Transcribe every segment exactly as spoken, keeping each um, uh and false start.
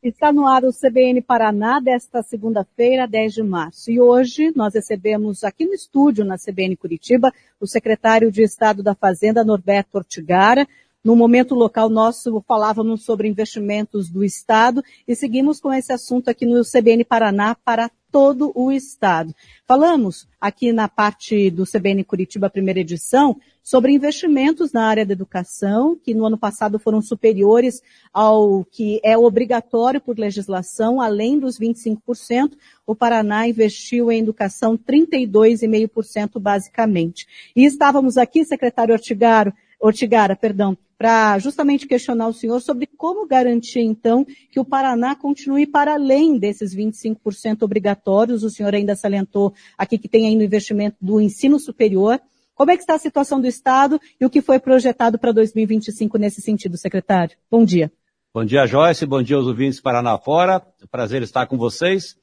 Está no ar o C B N Paraná desta segunda-feira, dez de março. E hoje nós recebemos aqui no estúdio, na C B N Curitiba, o secretário de Estado da Fazenda, Norberto Ortigara. No momento local nosso falávamos sobre investimentos do Estado e seguimos com esse assunto aqui no C B N Paraná para todo o Estado. Falamos aqui na parte do C B N Curitiba, primeira edição, sobre investimentos na área da educação, que no ano passado foram superiores ao que é obrigatório por legislação, além dos vinte e cinco por cento, o Paraná investiu em educação trinta e dois vírgula cinco por cento basicamente. E estávamos aqui, secretário Ortigara, Ortigara, perdão, para justamente questionar o senhor sobre como garantir, então, que o Paraná continue para além desses vinte e cinco por cento obrigatórios. O senhor ainda salientou aqui que tem ainda o investimento do ensino superior. Como é que está a situação do Estado e o que foi projetado para dois mil e vinte e cinco nesse sentido, secretário? Bom dia. Bom dia, Joyce. Bom dia aos ouvintes Paraná Fora. Prazer estar com vocês.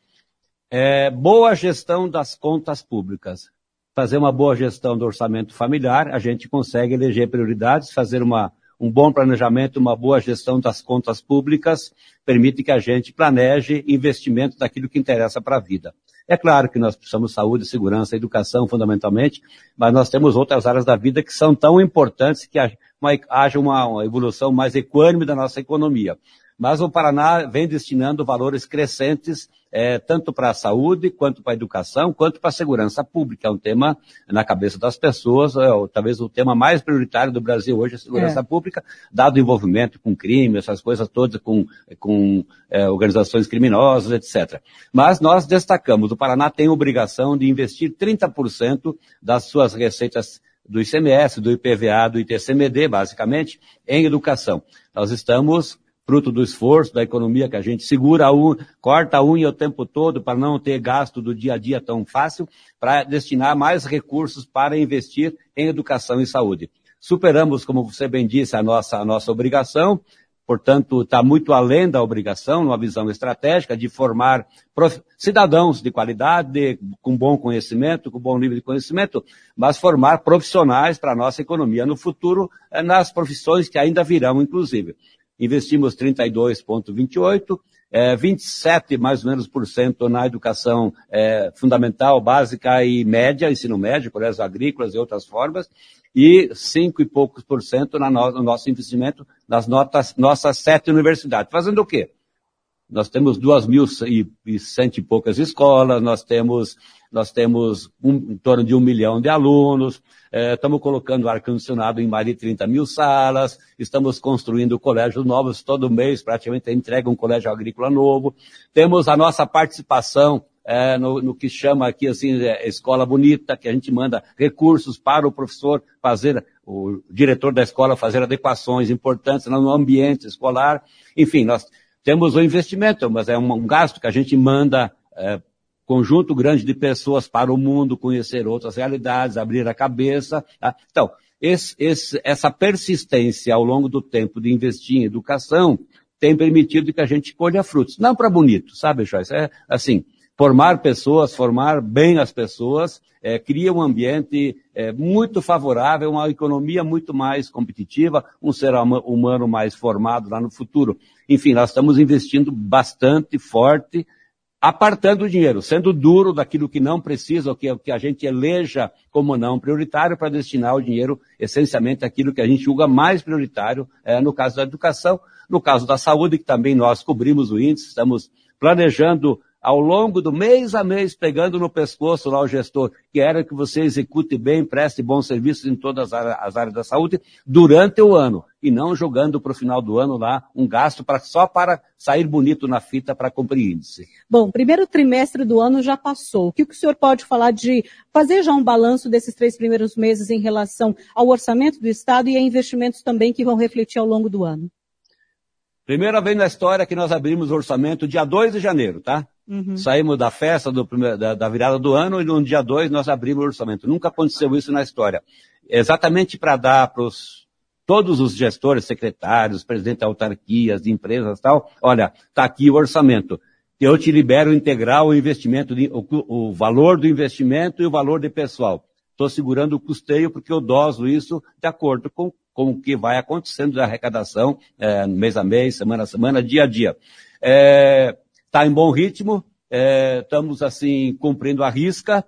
É, boa gestão das contas públicas. Fazer uma boa gestão do orçamento familiar, a gente consegue eleger prioridades, fazer uma, um bom planejamento, uma boa gestão das contas públicas, permite que a gente planeje investimento daquilo que interessa para a vida. É claro que nós precisamos de saúde, segurança, educação, fundamentalmente, mas nós temos outras áreas da vida que são tão importantes que haja uma, uma evolução mais equânime da nossa economia. Mas o Paraná vem destinando valores crescentes, é, tanto para a saúde, quanto para a educação, quanto para a segurança pública. É um tema na cabeça das pessoas, é, talvez o tema mais prioritário do Brasil hoje é a segurança é. pública, dado o envolvimento com crime, essas coisas todas, com, com é, organizações criminosas, etcétera. Mas nós destacamos, o Paraná tem a obrigação de investir trinta por cento das suas receitas do I C M S, do I P V A, do I T C M D, basicamente, em educação. Nós estamos fruto do esforço da economia que a gente segura a unha, corta a unha o tempo todo para não ter gasto do dia a dia tão fácil, para destinar mais recursos para investir em educação e saúde. Superamos, como você bem disse, a nossa, a nossa obrigação, portanto, está muito além da obrigação, numa visão estratégica de formar prof... cidadãos de qualidade, de, com bom conhecimento, com bom nível de conhecimento, mas formar profissionais para a nossa economia no futuro, nas profissões que ainda virão, inclusive. Investimos trinta e dois vírgula vinte e oito, é, vinte e sete mais ou menos por cento na educação é, fundamental, básica e média, ensino médio, colégios agrícolas e outras formas, e cinco e poucos por cento na no, no nosso investimento nas notas, nossas sete universidades. Fazendo o quê? Nós temos duas mil e cento e poucas escolas, nós temos, nós temos um, em torno de um milhão de alunos, eh, estamos colocando ar-condicionado em mais de trinta mil salas, estamos construindo colégios novos todo mês, praticamente entrega um colégio agrícola novo, temos a nossa participação eh, no, no que chama aqui assim, é, Escola Bonita, que a gente manda recursos para o professor fazer, o diretor da escola fazer adequações importantes no ambiente escolar, enfim, nós temos o investimento, mas é um, um gasto que a gente manda é, conjunto grande de pessoas para o mundo, conhecer outras realidades, abrir a cabeça. Tá? Então, esse, esse, essa persistência ao longo do tempo de investir em educação tem permitido que a gente colha frutos. Não para bonito, sabe, Joyce? É assim, formar pessoas, formar bem as pessoas, é, cria um ambiente é, muito favorável, uma economia muito mais competitiva, um ser humano mais formado lá no futuro. Enfim, nós estamos investindo bastante forte, apartando o dinheiro, sendo duro daquilo que não precisa, ou que, que a gente eleja como não prioritário, para destinar o dinheiro essencialmente àquilo que a gente julga mais prioritário, é, no caso da educação, no caso da saúde, que também nós cobrimos o índice, estamos planejando ao longo do mês a mês, pegando no pescoço lá o gestor, que era que você execute bem, preste bons serviços em todas as áreas da saúde durante o ano, e não jogando para o final do ano lá um gasto pra, só para sair bonito na fita para cumprir índice. Bom, primeiro trimestre do ano já passou. O que o senhor pode falar de fazer já um balanço desses três primeiros meses em relação ao orçamento do Estado e a investimentos também que vão refletir ao longo do ano? Primeira vez na história que nós abrimos o orçamento dia dois de janeiro, tá? Uhum. Saímos da festa do primeiro, da, da virada do ano e no dia dois nós abrimos o orçamento. Nunca aconteceu isso na história. Exatamente para dar para todos os gestores, secretários, presidentes de autarquias, de empresas e tal, olha, está aqui o orçamento. Eu te libero integral o investimento, de, o, o valor do investimento e o valor de pessoal. Estou segurando o custeio porque eu doso isso de acordo com, com o que vai acontecendo da arrecadação, é, mês a mês, semana a semana, dia a dia. Está é, em bom ritmo, é, estamos assim cumprindo a risca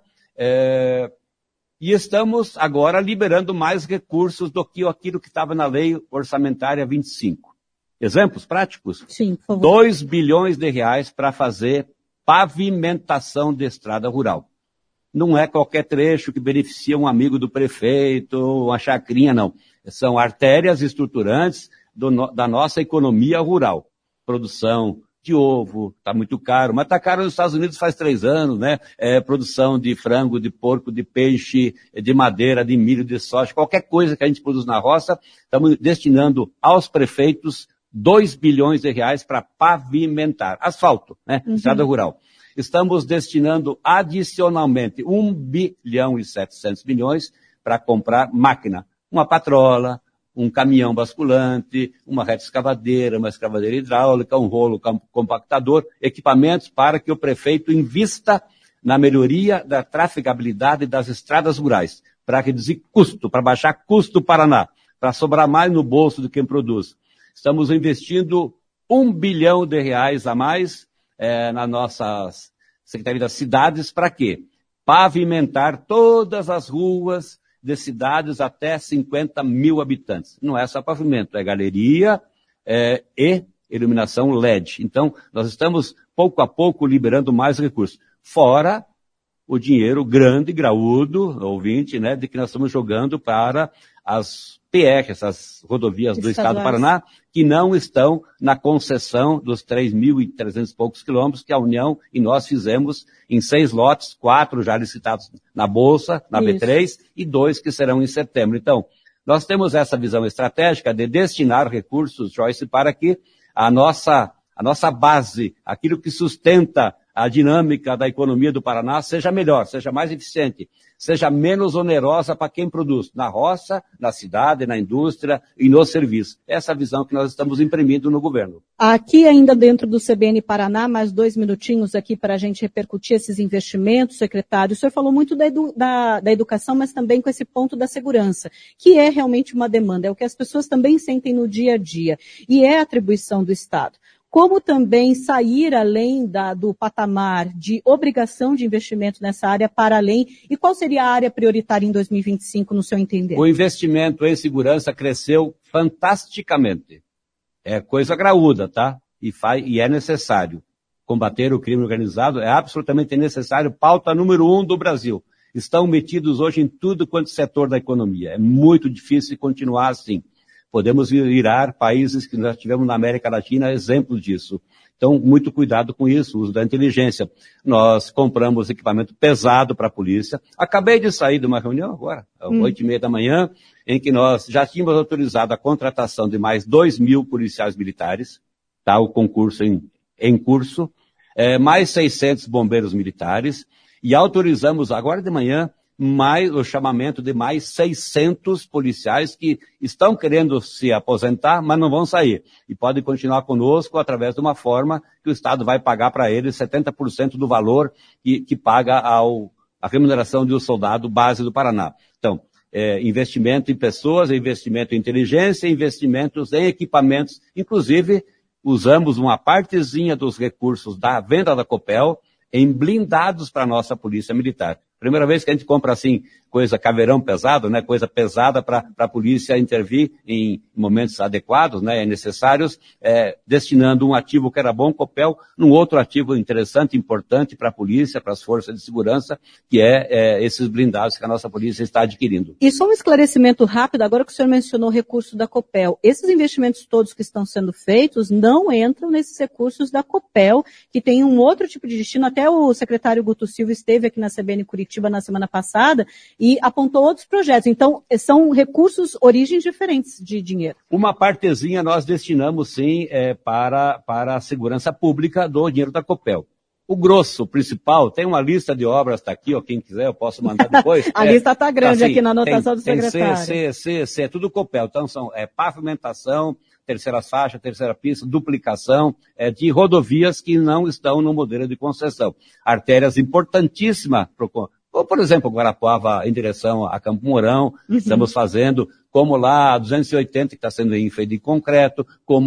é, e estamos agora liberando mais recursos do que aquilo que estava na lei orçamentária vinte e cinco. Exemplos práticos? Sim, por favor. dois bilhões de reais para fazer pavimentação de estrada rural. Não é qualquer trecho que beneficia um amigo do prefeito, uma chacrinha, não. São artérias estruturantes do, da nossa economia rural. Produção de ovo, está muito caro, mas está caro nos Estados Unidos faz três anos, né? É, produção de frango, de porco, de peixe, de madeira, de milho, de soja, qualquer coisa que a gente produz na roça, estamos destinando aos prefeitos dois bilhões de reais para pavimentar. Asfalto, né? Uhum. Estrada rural. Estamos destinando adicionalmente um bilhão e setecentos milhões para comprar máquina. Uma patrola, um caminhão basculante, uma reta escavadeira, uma escavadeira hidráulica, um rolo compactador, equipamentos para que o prefeito invista na melhoria da trafegabilidade das estradas rurais, para reduzir custo, para baixar custo do Paraná, para sobrar mais no bolso de quem produz. Estamos investindo um bilhão de reais a mais é, na nossa Secretaria das Cidades, para quê? Pavimentar todas as ruas de cidades até cinquenta mil habitantes. Não é só pavimento, é galeria é, e iluminação L E D. Então, nós estamos, pouco a pouco, liberando mais recursos. Fora o dinheiro grande, graúdo, ouvinte, né, de que nós estamos jogando para as P R, essas rodovias do Estado do Paraná, que não estão na concessão dos três mil e trezentos e poucos quilômetros que a União e nós fizemos em seis lotes, quatro já licitados na Bolsa, na Isso. B três, e dois que serão em setembro. Então, nós temos essa visão estratégica de destinar recursos, Joyce, para que a nossa, a nossa base, aquilo que sustenta a dinâmica da economia do Paraná seja melhor, seja mais eficiente, seja menos onerosa para quem produz, na roça, na cidade, na indústria e no serviço. Essa é a visão que nós estamos imprimindo no governo. Aqui ainda dentro do C B N Paraná, mais dois minutinhos aqui para a gente repercutir esses investimentos, secretário. O senhor falou muito da, edu da, da educação, mas também com esse ponto da segurança, que é realmente uma demanda, é o que as pessoas também sentem no dia a dia, e é atribuição do Estado. Como também sair além da, do patamar de obrigação de investimento nessa área para além, e qual seria a área prioritária em dois mil e vinte e cinco, no seu entender? O investimento em segurança cresceu fantasticamente. É coisa graúda, tá? E, faz, e é necessário. Combater o crime organizado é absolutamente necessário, pauta número um do Brasil. Estão metidos hoje em tudo quanto setor da economia. É muito difícil continuar assim. Podemos virar países que nós tivemos na América Latina exemplo disso. Então, muito cuidado com isso, o uso da inteligência. Nós compramos equipamento pesado para a polícia. Acabei de sair de uma reunião agora, às hum. oito e meia da manhã, em que nós já tínhamos autorizado a contratação de mais dois mil policiais militares, tá? O concurso em, em curso, é, mais seiscentos bombeiros militares, e autorizamos agora de manhã mais o chamamento de mais seiscentos policiais que estão querendo se aposentar, mas não vão sair. E podem continuar conosco através de uma forma que o Estado vai pagar para eles setenta por cento do valor que, que paga ao, a remuneração de um soldado base do Paraná. Então, é, investimento em pessoas, investimento em inteligência, investimentos em equipamentos. Inclusive, usamos uma partezinha dos recursos da venda da Copel em blindados para a nossa Polícia Militar. Primeira vez que a gente compra, assim, coisa caveirão pesado, né, coisa pesada para a polícia intervir em momentos adequados, né, necessários, é, destinando um ativo que era bom, Copel, num outro ativo interessante, importante para a polícia, para as forças de segurança, que é, é esses blindados que a nossa polícia está adquirindo. E só um esclarecimento rápido, agora que o senhor mencionou o recurso da Copel, esses investimentos todos que estão sendo feitos não entram nesses recursos da Copel, que tem um outro tipo de destino. Até o secretário Guto Silva esteve aqui na C B N Curitiba na semana passada e apontou outros projetos. Então, são recursos, origens diferentes de dinheiro. Uma partezinha nós destinamos, sim, é, para, para a segurança pública do dinheiro da Copel. O grosso, o principal, tem uma lista de obras, está aqui, ó, quem quiser eu posso mandar depois. A é, lista está grande tá, assim, aqui na anotação tem, do secretário. Tem C, C, C, é tudo Copel. Então, são é, pavimentação, terceira faixa, terceira pista, duplicação é, de rodovias que não estão no modelo de concessão. Artérias importantíssimas para o Ou, por exemplo, Guarapuava em direção a Campo Mourão, uhum. Estamos fazendo, como lá a duzentos e oitenta que está sendo feito em concreto, como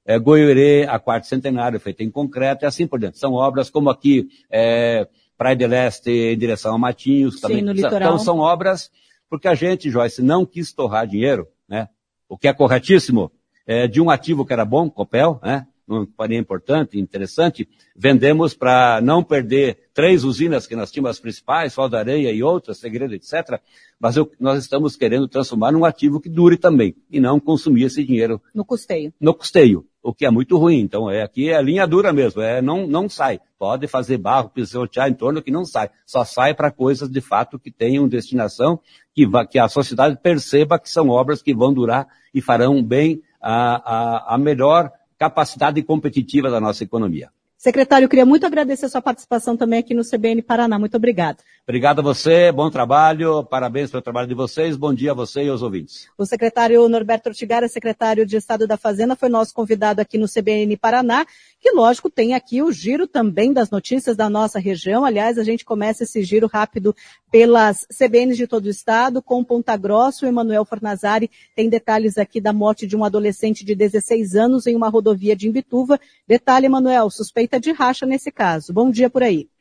é, Goiorê, a quarto centenário, feita em concreto, e assim por diante. São obras como aqui, é, Praia de Leste, em direção a Matinhos. Sim, também. No litoral. Então são obras, porque a gente, Joyce, não quis torrar dinheiro, né? O que é corretíssimo, é, de um ativo que era bom, Copel, né? Uma companhia importante, interessante, vendemos para não perder três usinas que nós tínhamos, as principais, Sol da Areia e outras, Segredo, etcétera. Mas eu, nós estamos querendo transformar num ativo que dure também, e não consumir esse dinheiro. No custeio. No custeio, o que é muito ruim. Então, é, aqui é linha dura mesmo, é, não, não sai. Pode fazer barro, pisotear em torno que não sai. Só sai para coisas, de fato, que tenham destinação, que, va, que a sociedade perceba que são obras que vão durar e farão bem a, a, a melhor capacidade competitiva da nossa economia. Secretário, eu queria muito agradecer a sua participação também aqui no C B N Paraná. Muito obrigado. Obrigado a você, bom trabalho, parabéns pelo trabalho de vocês, bom dia a você e aos ouvintes. O secretário Norberto Ortigara, secretário de Estado da Fazenda, foi nosso convidado aqui no C B N Paraná, que lógico tem aqui o giro também das notícias da nossa região. Aliás, a gente começa esse giro rápido pelas C B Ns de todo o estado, com Ponta Grossa. O Emanuel Fornazari tem detalhes aqui da morte de um adolescente de dezesseis anos em uma rodovia de Imbituva. Detalhe, Emanuel, suspeita de racha nesse caso. Bom dia por aí.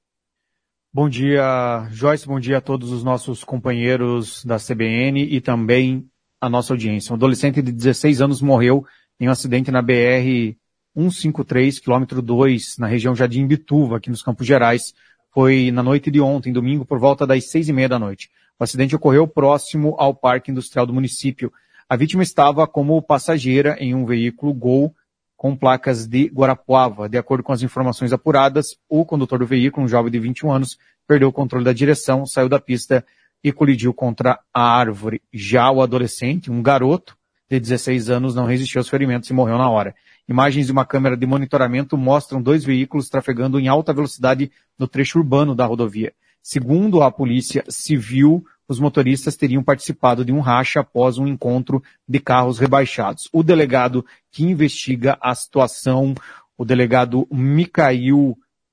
Bom dia, Joyce, bom dia a todos os nossos companheiros da C B N e também a nossa audiência. Um adolescente de dezesseis anos morreu em um acidente na B R cento e cinquenta e três, quilômetro dois, na região já de Imbituva, aqui nos Campos Gerais. Foi na noite de ontem, domingo, por volta das seis e meia da noite. O acidente ocorreu próximo ao Parque Industrial do município. A vítima estava como passageira em um veículo Gol com placas de Guarapuava. De acordo com as informações apuradas, o condutor do veículo, um jovem de vinte e um anos, perdeu o controle da direção, saiu da pista e colidiu contra a árvore. Já o adolescente, um garoto de dezesseis anos, não resistiu aos ferimentos e morreu na hora. Imagens de uma câmera de monitoramento mostram dois veículos trafegando em alta velocidade no trecho urbano da rodovia. Segundo a Polícia Civil, os motoristas teriam participado de um racha após um encontro de carros rebaixados. O delegado que investiga a situação, o delegado Micael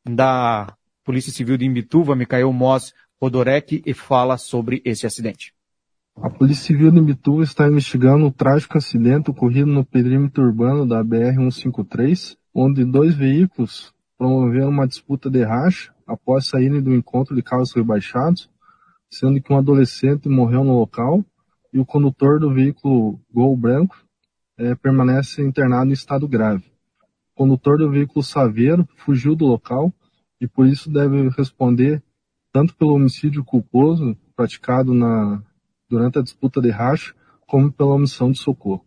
da Polícia Civil de Imbituva, Micael Moz Rodorek, e fala sobre esse acidente. A Polícia Civil de Imbituva está investigando um trágico acidente ocorrido no perímetro urbano da B R cento e cinquenta e três, onde dois veículos promoveram uma disputa de racha após saírem do encontro de carros rebaixados, sendo que um adolescente morreu no local e o condutor do veículo Gol branco é, permanece internado em estado grave. O condutor do veículo Saveiro fugiu do local e por isso deve responder tanto pelo homicídio culposo praticado na, durante a disputa de racha, como pela omissão de socorro.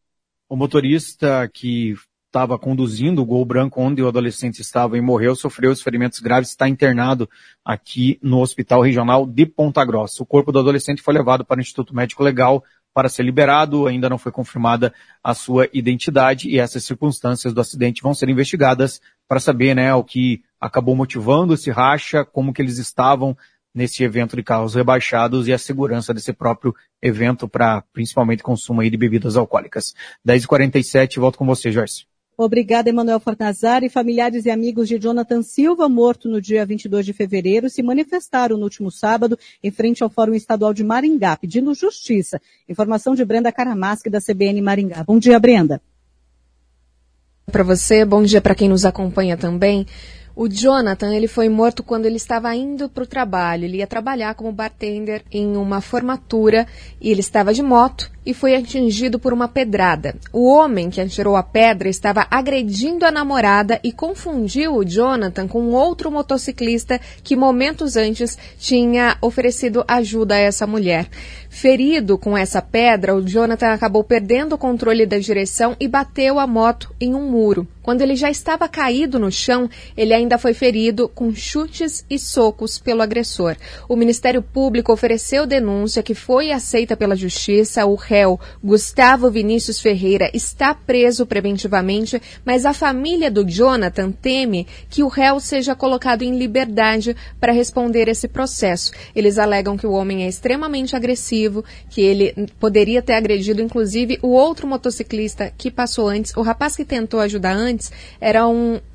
O motorista que estava conduzindo o Gol branco onde o adolescente estava e morreu, sofreu os ferimentos graves, está internado aqui no Hospital Regional de Ponta Grossa. O corpo do adolescente foi levado para o Instituto Médico Legal para ser liberado, ainda não foi confirmada a sua identidade e essas circunstâncias do acidente vão ser investigadas para saber, né, o que acabou motivando esse racha, como que eles estavam nesse evento de carros rebaixados e a segurança desse próprio evento para principalmente consumo aí de bebidas alcoólicas. dez e quarenta e sete, volto com você, Joyce. Obrigada, Emanuel Fornazari. Familiares e amigos de Jonathan Silva, morto no dia vinte e dois de fevereiro, se manifestaram no último sábado em frente ao Fórum Estadual de Maringá, pedindo justiça. Informação de Brenda Caramaschi, da C B N Maringá. Bom dia, Brenda. Para você, bom dia para quem nos acompanha também. O Jonathan, ele foi morto quando ele estava indo para o trabalho. Ele ia trabalhar como bartender em uma formatura e ele estava de moto e foi atingido por uma pedrada. O homem que atirou a pedra estava agredindo a namorada e confundiu o Jonathan com outro motociclista que momentos antes tinha oferecido ajuda a essa mulher. Ferido com essa pedra, o Jonathan acabou perdendo o controle da direção e bateu a moto em um muro. Quando ele já estava caído no chão, ele ainda foi ferido com chutes e socos pelo agressor. O Ministério Público ofereceu denúncia que foi aceita pela Justiça. O réu, Gustavo Vinícius Ferreira, está preso preventivamente, mas a família do Jonathan teme que o réu seja colocado em liberdade para responder esse processo. Eles alegam que o homem é extremamente agressivo, que ele poderia ter agredido inclusive o outro motociclista que passou antes. O rapaz que tentou ajudar antes era um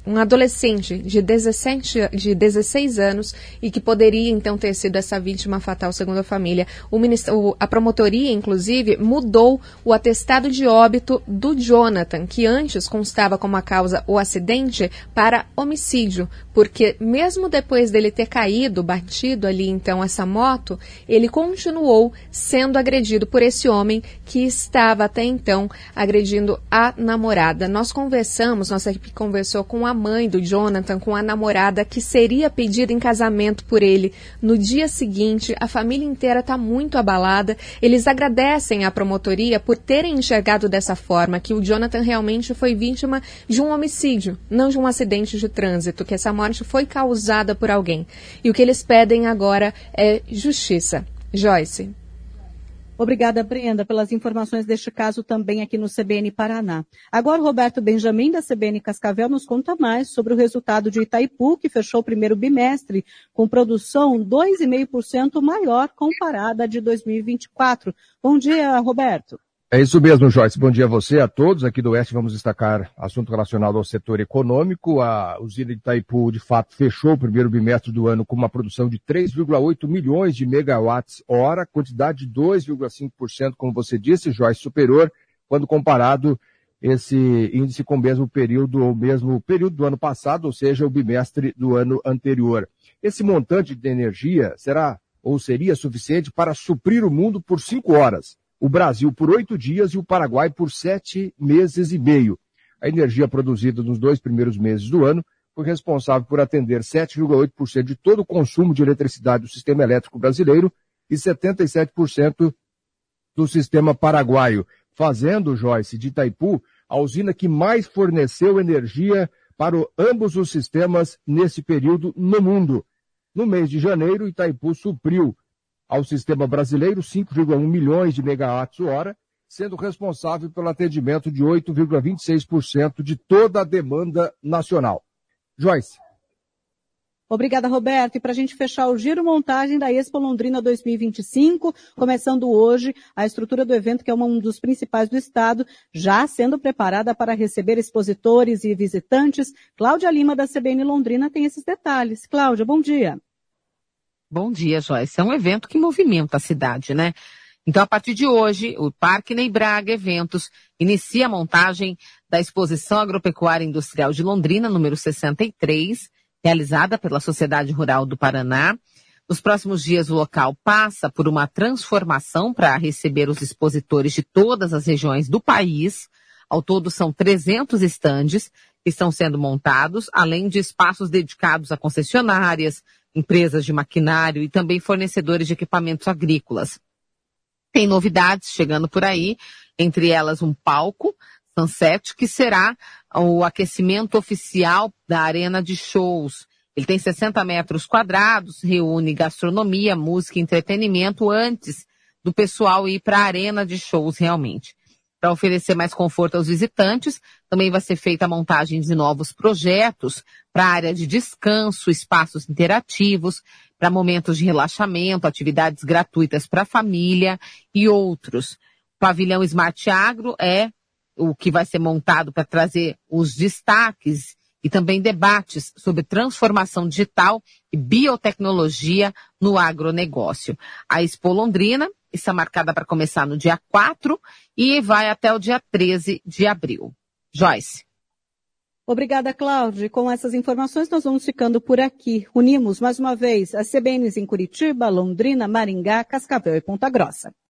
um adolescente de dezessete, de dezesseis anos e que poderia então ter sido essa vítima fatal, segundo a família. O ministério, a promotoria, inclusive, mudou o atestado de óbito do Jonathan, que antes constava como a causa o acidente, para homicídio, porque mesmo depois dele ter caído, batido ali então essa moto, ele continuou sendo agredido por esse homem que estava até então agredindo a namorada. Nós conversamos, nossa equipe conversou com a mãe do Jonathan, com a namorada que seria pedida em casamento por ele no dia seguinte. A família inteira está muito abalada. Eles agradecem à promotoria por terem enxergado dessa forma, que o Jonathan realmente foi vítima de um homicídio, não de um acidente de trânsito, que essa morte foi causada por alguém. E o que eles pedem agora é justiça. Joyce. Obrigada, Brenda, pelas informações deste caso também aqui no C B N Paraná. Agora, o Roberto Benjamin, da C B N Cascavel, nos conta mais sobre o resultado de Itaipu, que fechou o primeiro bimestre com produção dois vírgula cinco por cento maior comparada a de dois mil e vinte e quatro. Bom dia, Roberto. É isso mesmo, Joyce. Bom dia a você, a todos. Aqui do Oeste vamos destacar assunto relacionado ao setor econômico. A usina de Itaipu, de fato, fechou o primeiro bimestre do ano com uma produção de três vírgula oito milhões de megawatts-hora, quantidade de dois vírgula cinco por cento, como você disse, Joyce, superior, quando comparado esse índice com o mesmo período, ou mesmo período do ano passado, ou seja, o bimestre do ano anterior. Esse montante de energia será ou seria suficiente para suprir o mundo por cinco horas. O Brasil por oito dias e o Paraguai por sete meses e meio. A energia produzida nos dois primeiros meses do ano foi responsável por atender sete vírgula oito por cento de todo o consumo de eletricidade do sistema elétrico brasileiro e setenta e sete por cento do sistema paraguaio, fazendo, Joyce, de Itaipu a usina que mais forneceu energia para o, ambos os sistemas nesse período no mundo. No mês de janeiro, Itaipu supriu ao sistema brasileiro cinco vírgula um milhões de megawatts-hora, sendo responsável pelo atendimento de oito vírgula vinte e seis por cento de toda a demanda nacional. Joyce. Obrigada, Roberto. E para a gente fechar o giro montagem da Expo Londrina dois mil e vinte e cinco, começando hoje, a estrutura do evento, que é um dos principais do estado, já sendo preparada para receber expositores e visitantes. Cláudia Lima, da C B N Londrina, tem esses detalhes. Cláudia, bom dia. Bom dia, Joyce. É um evento que movimenta a cidade, né? Então, a partir de hoje, o Parque Ney Braga Eventos inicia a montagem da Exposição Agropecuária Industrial de Londrina, número sessenta e três, realizada pela Sociedade Rural do Paraná. Nos próximos dias, o local passa por uma transformação para receber os expositores de todas as regiões do país. Ao todo, são trezentos estandes que estão sendo montados, além de espaços dedicados a concessionárias, empresas de maquinário e também fornecedores de equipamentos agrícolas. Tem novidades chegando por aí, entre elas um palco Sunset, que será o aquecimento oficial da arena de shows. Ele tem sessenta metros quadrados, reúne gastronomia, música e entretenimento antes do pessoal ir para a arena de shows realmente. Para oferecer mais conforto aos visitantes, também vai ser feita a montagem de novos projetos para a área de descanso, espaços interativos, para momentos de relaxamento, atividades gratuitas para a família e outros. O pavilhão Smart Agro é o que vai ser montado para trazer os destaques e também debates sobre transformação digital e biotecnologia no agronegócio. A Expo Londrina está marcada para começar no dia quatro e vai até o dia treze de abril. Joyce. Obrigada, Cláudia. Com essas informações, nós vamos ficando por aqui. Unimos, mais uma vez, as C B Ns em Curitiba, Londrina, Maringá, Cascavel e Ponta Grossa.